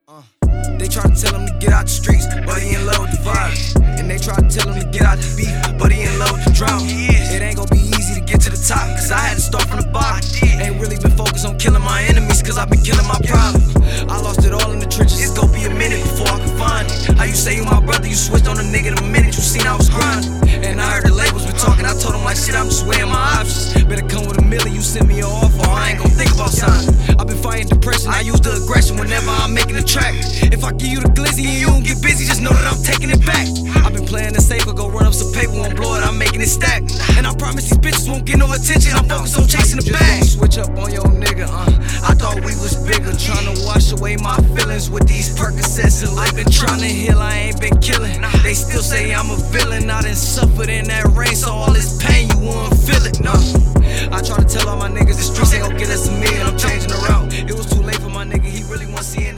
They try to tell him to get out the streets, but he in love with the vibes. And they try to tell him to get out the beef, but he in love with the drama. It ain't gonna be easy to get to the top, cause I had to start from the bottom. Ain't really been focused on killing my enemies, cause I've been killing my problems. I lost it all in the trenches, it's gonna be a minute before I can find it. How you say you my brother, you switched on a nigga the minute you seen I was grinding. And I heard the labels been talking, I told them like shit, I'm just weighing my options. Better come with $1 million, you send me an offer, I ain't gon' think about signing. I've been fighting depression, I use the aggression whenever I'm making a track. If I give you the glizzy and you don't get busy, just know that I'm taking it back. I've been playing it safe, go run up some paper, won't blow it, I'm making it stack. And I promise these bitches won't get no attention, I'm focused on chasing the bag. Switch up on your nigga, I thought we was bigger, trying to wash away my feelings with these Percocets. I've been trying to heal, I ain't been killing. They still say I'm a villain, I done suffered in that rain, so all this pain you won't feel it, no. I try to tell all my niggas the streets ain't gon' get us $1 million, I'm changing the route. It was too late for my nigga, he really want seeing